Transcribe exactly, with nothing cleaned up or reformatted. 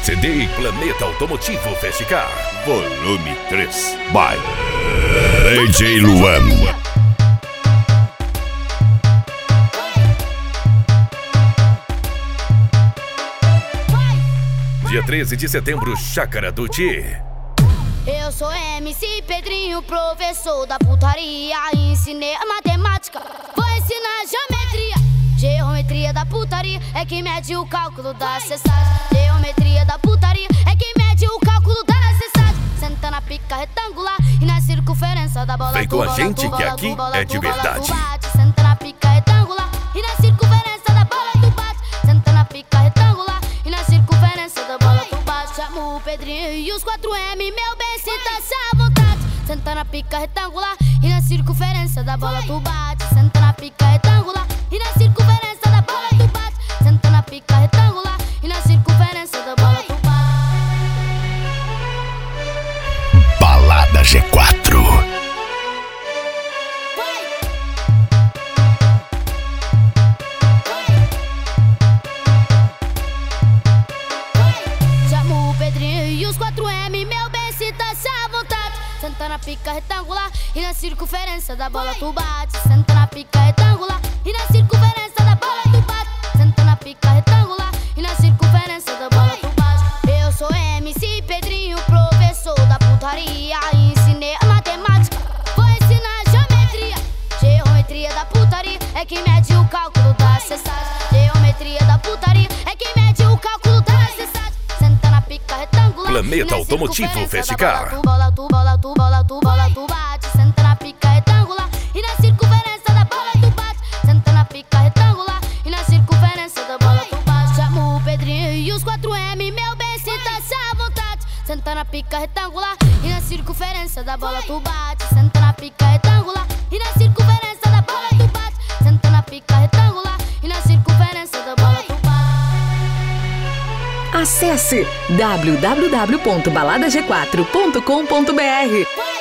C D Planeta Automotivo Festicar, volume três, by D J Luan. Dia treze de setembro, Chácara do Tchê. Eu sou M C Pedrinho, professor da putaria. Ensinei a matemática, vou ensinar geometria. Geometria da putaria é que mede o cálculo da cessagem. Geometria da putaria é que mede o cálculo da cessagem. Senta na pica retangular e na circunferência da bola. Vem com a gente tu, que bola, aqui tu, bola, é de tu, bola, verdade. tu bate. Senta na pica retangular e na circunferência da bola tu bate. Senta na pica retangular e na circunferência da bola tu bate. Chamo o Pedrinho e os quatro M, meu bem, sinta-se à vontade. Senta na pica retangular e na circunferência da bola tu bate. Senta na pica retangular e na circunferência da bola tu bate. Senta na pica retangular e na circunferência da bola tu bate. Balada G quatro. Chamo o Pedrinho e os quatro M, meu bem, sinta-se à vontade. Senta na pica retangular e na circunferência da bola tu bate. Senta na pica retangular e na circunferência da bola tu bate. Senta na pica retangular e na circunferência da bola tu bate. Eu sou M C Pedrinho, professor da putaria. Ensinei a matemática, vou ensinar geometria. Geometria da putaria é que mede o cálculo da cessagem. Geometria da putaria é que mede o cálculo da cessagem. Senta na pica retangular Planeta Automotivo Festicar. Tu bola, tu bola, tu bola, tu bola, tu bate. Senta na pica retangular e na circunferência da bola tu bate. Senta na pica retangular e na circunferência da bola tu bate. Chamo o Pedrinho e os quatro M, meu bem, sinta-se à vontade. Senta na pica retangular e na circunferência da bola tu bate. Senta na pica retangular e na circunferência da bola tu bate. Senta na pica retangular e na circunferência da bola tu bate. Acesse w w w ponto balada g quatro ponto com ponto b r.